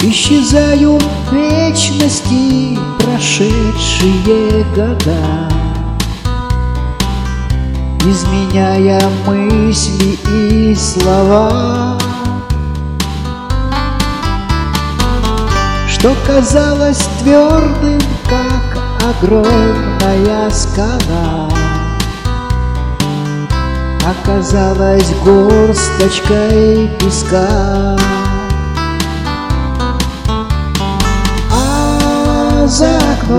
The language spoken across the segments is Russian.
Исчезают в вечности прошедшие года, изменяя мысли и слова. Что казалось твердым, как огромная скала, оказалась горсточкой песка. А за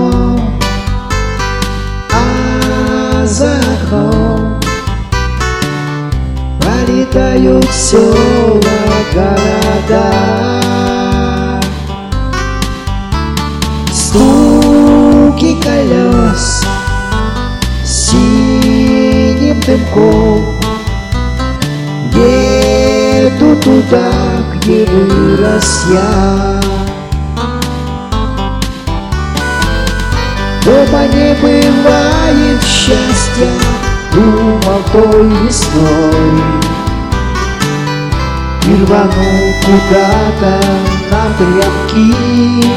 окном пролетают села, города. Стуки колес синим дымком еду туда, где вырос я. Дома не бывает счастья, думал той весной, и рванул куда-то на тряпки.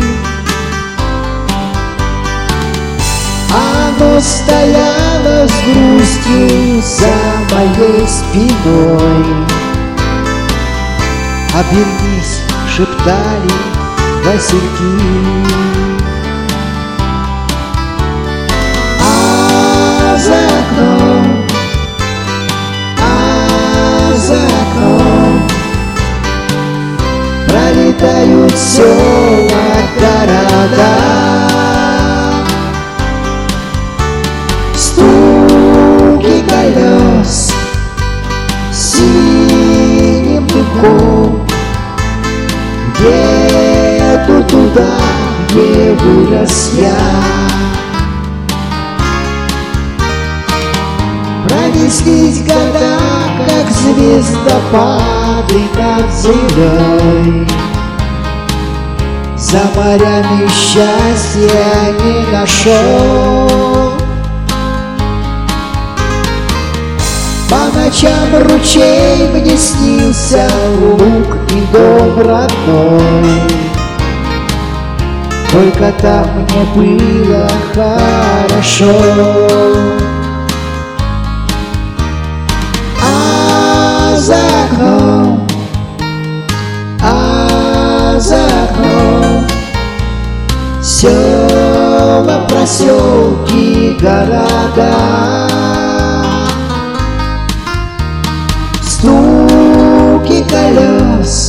Оно стояло с грустью за моей спиной. Обернись, шептали васильки. А за окном пролетают села, города. Стуки колес синим дымком еду туда, где вырос я. Пронеслись года, как звездопады над землей. За морями счастья не нашел. По ночам ручей мне снился, луг и дом родной. Только там мне было хорошо. А за окном села, проселки, города. Стуки колес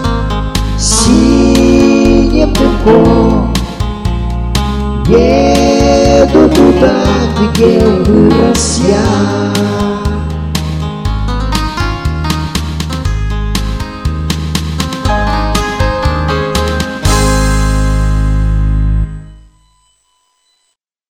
синим дымком еду туда, где вырос я.